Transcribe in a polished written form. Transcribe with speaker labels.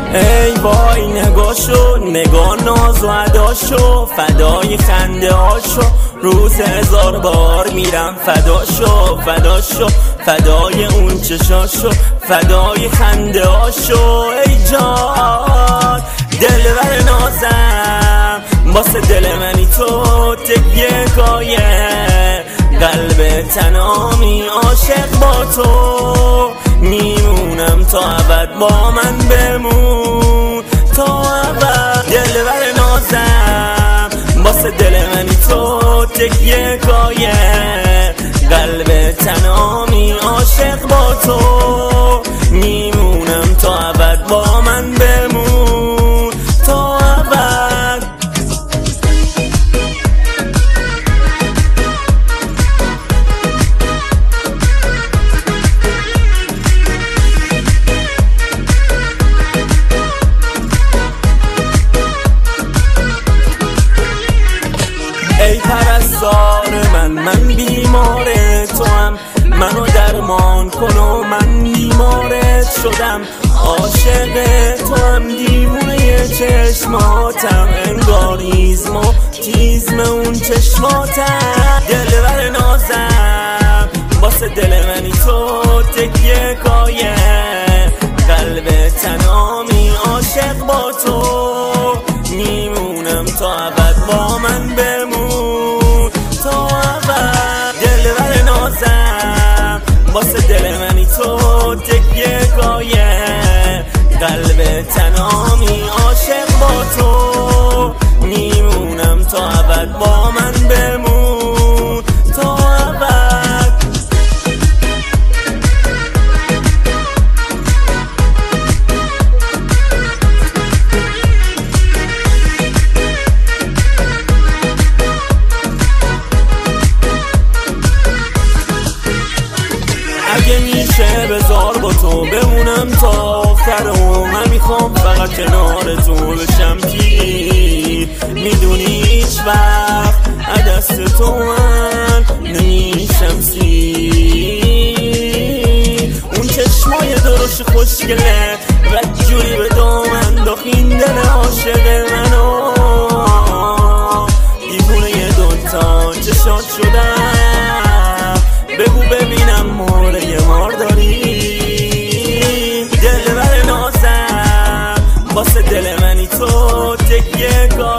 Speaker 1: ای وای نگاشو، نگاه ناز و اداشو، فدای خنده هاشو، روز 1000 بار میرم فداشو، فداشو، فدای اون چشاشو، فدای خنده هاشو. ای جان دلبر نازم، واسه دل منی تو تکیه کایه، قلب تنامی عاشق با تو، میمونم تا ابد، با من بمون تا ابد. دلبر نازم، واسه دل منی تو تکیه کایه، قلب تنامی عاشق با تو، میمونم تا ابد، با من بمون تا ابد. ای پرستار من بیمار تو هم، منو درمان کن و من بیمارت شدم، عاشق تو هم، دیوونه چشماتم، انگار ایزم و تیزم اون چشماتم. دلبر نازم، واسه دل منی تو تکیه کایه، قلب تنامی عاشق با تو، میمونم تا ابد، با من بمون تا ابد. دلبر نازم، واسه دل منی تو تکیه کایه، قلب تنامی عاشق با تو، میمونم تا ابد، با من بمون تا ابد. اگه میشه بذار با تو بمونم تا آخر و من میخوام فقط کنار تو بشم گیر، میدونی هیچ وقت دست تو من نمیشم سیر. اون چشمای درشت خوشگله و جوری به دامن داخین دل عاشق منو، دیوونه دوتا چشات شدم، بگو ببینم موره مار داری. دلبر نازم، واسه دل منی تو تکیه کار